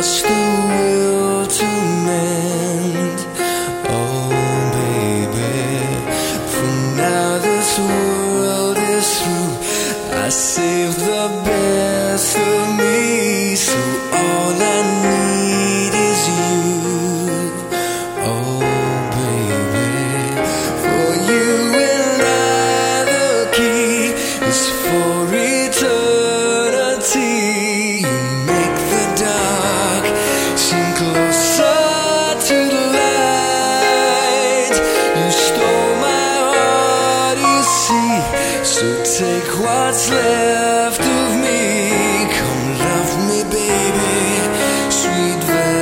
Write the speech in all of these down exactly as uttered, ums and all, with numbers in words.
lost the will to mend. Oh baby, for now this world is through. I saved the best of me, so all I need is you. Oh baby, for you and I the key is for eternity. You make the dark seem closer to the light. You stole my heart, you see, so take what's left of me. Come love me, baby, sweet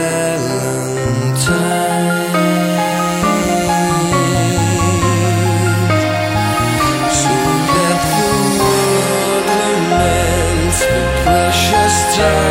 Valentine. So let the world lament the precious time